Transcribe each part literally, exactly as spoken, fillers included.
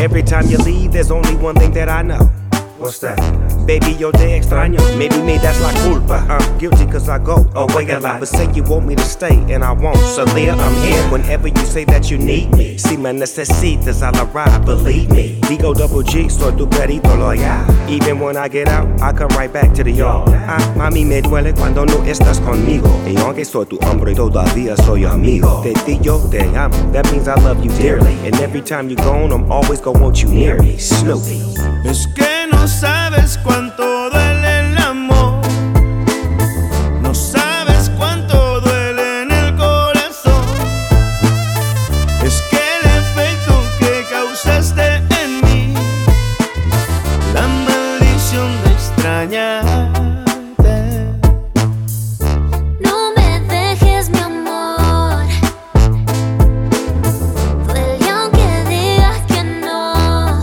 Every time you leave, there's only one thing that I know. What's that? Baby, yo te extraño. Maybe me, that's la culpa. I'm guilty cause I go away a lot. But say you want me to stay and I won't. So there, I'm here whenever you say that you need me. Si me necesitas, I'll arrive, believe me. Digo double G, soy tu perito loyal. Even when I get out, I come right back to the yard. Ah, mami, me duele cuando no estás conmigo. Y aunque soy tu hombre, todavía soy amigo. Te digo te amo, that means I love you dearly. And every time you're gone, I'm always gonna want you near me. Snoopy. Es que no sabes cuánto duele el amor. No sabes cuánto duele en el corazón. Es que el efecto que causaste en mí, la maldición de extrañarte. No me dejes, mi amor. Duele aunque digas que no.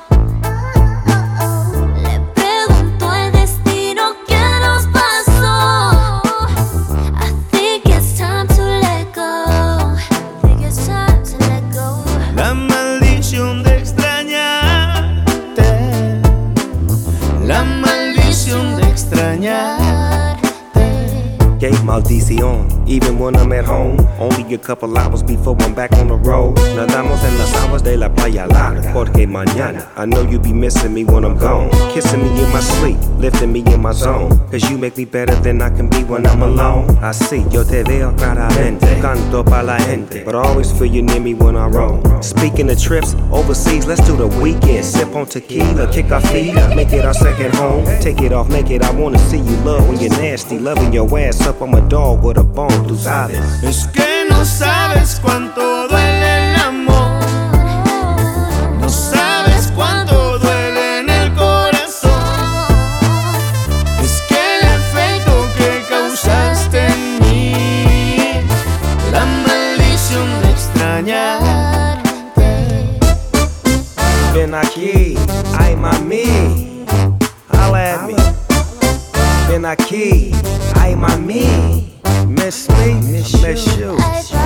Le pregunto al destino qué nos pasó. I think it's time to let go. I think it's time to let go. La maldición de extrañarte. La maldición de extrañarte. Gay maldición, even when I'm at home. Only a couple hours before I'm back on the road. Nadamos en las aguas de la playa larga. Porque mañana, I know you be missing me when I'm gone. Kissing me in my sleep, lifting me in my zone. Cause you make me better than I can be when I'm alone. I see, yo te veo claramente. Canto pa' la gente, but I always feel you near me when I roam. Speaking of trips overseas, let's do the weekend. Sip on tequila, kick our feet up, make it our second home. Take it off naked, I wanna see you love when you're nasty. Loving your ass up, I'm a dog with a bone, tú sabes. Es que no sabes cuánto duele el amor. No sabes cuánto duele en el corazón. Es que el efecto que causaste en mí, la maldición de extrañarte. Ven aquí, ay mami, holla at me. Ven aquí, ay mami, miss me, miss you. I